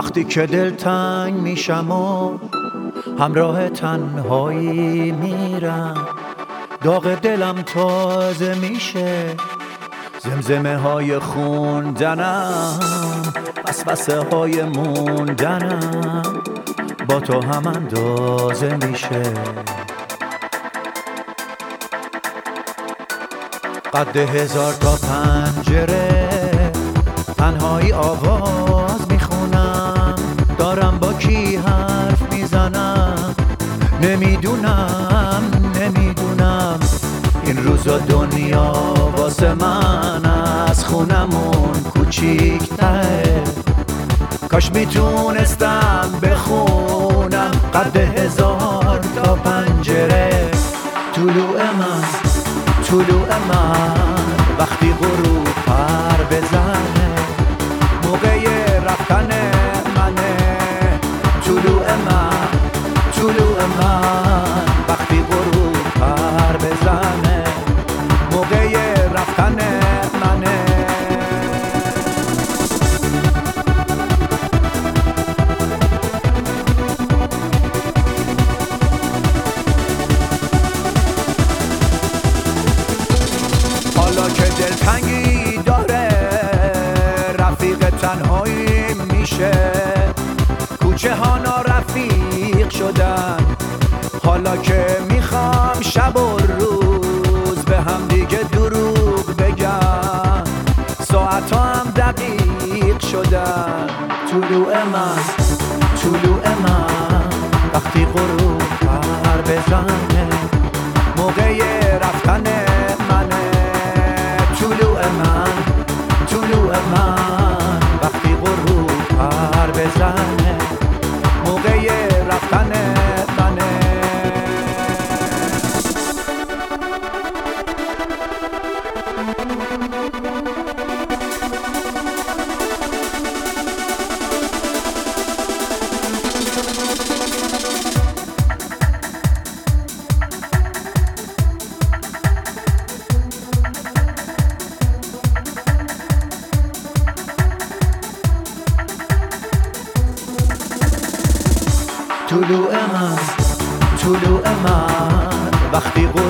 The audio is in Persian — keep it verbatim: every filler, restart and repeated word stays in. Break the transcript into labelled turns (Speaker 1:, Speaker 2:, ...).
Speaker 1: وقتی که دلتنگ میشم و همراه تنهایی میرم، داغ دلم تازه میشه، زمزمه های خوندنم، وسوسه های موندنم با تو هم اندازه میشه. قد هزار تا پنجره تنهایی آواز میخونم، دارم با کی حرف میزنم، نمیدونم نمیدونم این روزا دنیا واسه من از خونمون کوچیک‌تره. کاش میتونستم بخونم قد هزار تا پنجره. طلوع من طلوع من وقتی غروب پر بزنه، موقع رفتن منه. طلوع من طلوع من وقتی غروب پر بزنه، موقع رفتن منه. حالا که دلتنگی داره رفیق تنهایی میشه، کوچه ها نارفیق شدن. حالا که میخوام شب و روز به هم دیگه دروغ بگم، ساعت ها هم دقیق شدن. طلوع من طلوع من وقتی غروب پر بزنه، موقع رفتن منه. طلوع من طلوع من وقتی غروب پر بزنه، موقع رفتن منه. طلوع من طلوع من وقتی